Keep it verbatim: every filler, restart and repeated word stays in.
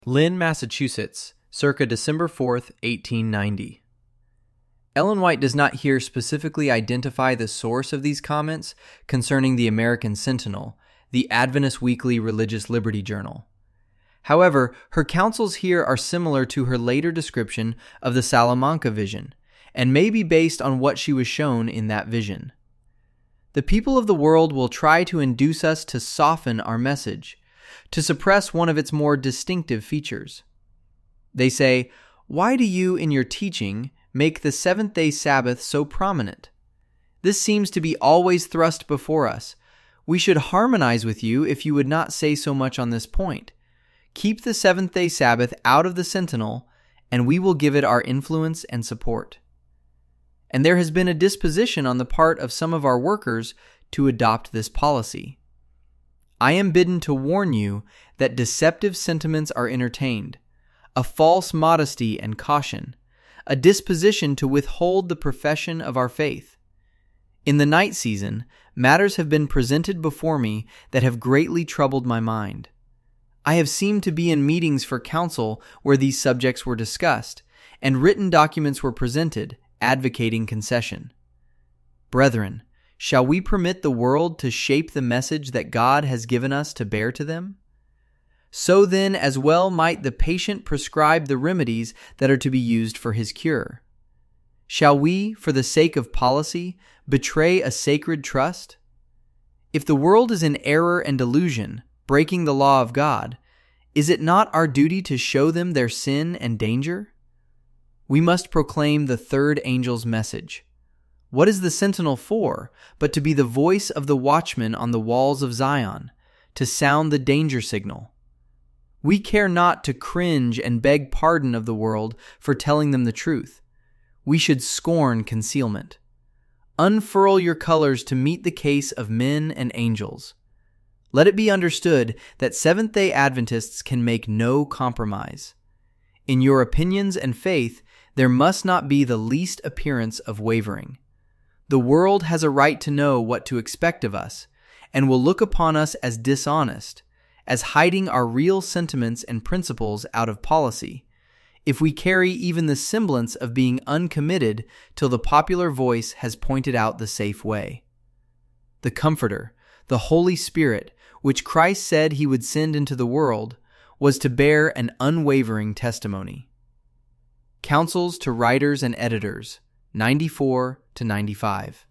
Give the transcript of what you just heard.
Lynn, Massachusetts, circa December fourth, eighteen ninety. Ellen White does not here specifically identify the source of these comments concerning the American Sentinel, the Adventist Weekly Religious Liberty Journal. However, her counsels here are similar to her later description of the Salamanca vision, and may be based on what she was shown in that vision. The people of the world will try to induce us to soften our message, to suppress one of its more distinctive features. They say, "Why do you, in your teaching, make the seventh-day Sabbath so prominent? This seems to be always thrust before us. We should harmonize with you if you would not say so much on this point. Keep the seventh-day Sabbath out of the Sentinel, and we will give it our influence and support." And there has been a disposition on the part of some of our workers to adopt this policy. I am bidden to warn you that deceptive sentiments are entertained, a false modesty and caution, a disposition to withhold the profession of our faith. In the night season, matters have been presented before me that have greatly troubled my mind. I have seemed to be in meetings for counsel where these subjects were discussed, and written documents were presented, advocating concession. Brethren, shall we permit the world to shape the message that God has given us to bear to them? So then as well might the patient prescribe the remedies that are to be used for his cure. Shall we, for the sake of policy, betray a sacred trust? If the world is in error and delusion, breaking the law of God, is it not our duty to show them their sin and danger? We must proclaim the third angel's message. What is the sentinel for, but to be the voice of the watchman on the walls of Zion, to sound the danger signal? We care not to cringe and beg pardon of the world for telling them the truth. We should scorn concealment. Unfurl your colors to meet the case of men and angels. Let it be understood that Seventh-day Adventists can make no compromise. In your opinions and faith, there must not be the least appearance of wavering. The world has a right to know what to expect of us, and will look upon us as dishonest, as hiding our real sentiments and principles out of policy, if we carry even the semblance of being uncommitted till the popular voice has pointed out the safe way. The Comforter, the Holy Spirit, which Christ said he would send into the world, was to bear an unwavering testimony. Counsels to Writers and Editors, ninety-four to ninety-five.